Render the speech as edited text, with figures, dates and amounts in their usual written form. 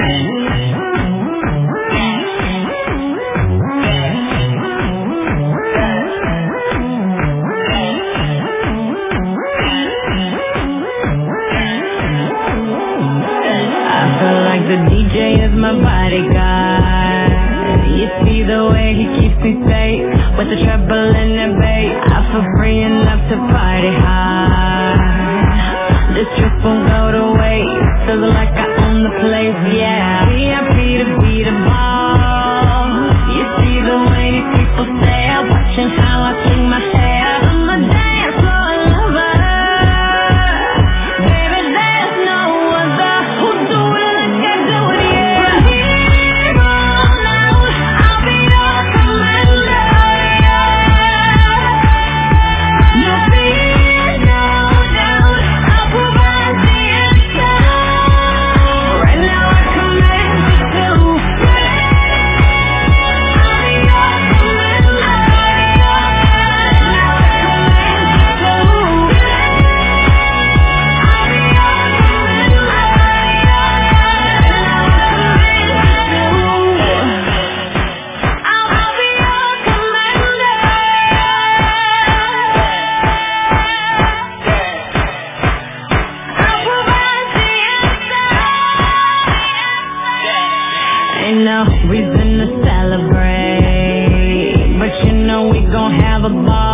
The DJ is my bodyguard. You see the way he keeps me safe with the treble and the bass. I feel free enough to party hard. This trip won't go to waste. Feeling like I own the place, yeah. VIP to be the ball. You see the way these people stare, watching how I swing my hair. I'm a dance floor lover. Baby, there's no other who do it like I do it, yeah. From here on out, I'll be your commander, yeah. No fear, no doubt, I'll provide the answer. Right now I command you to. I'll be your Ain't no reason to celebrate, but you know we gon' have a ball.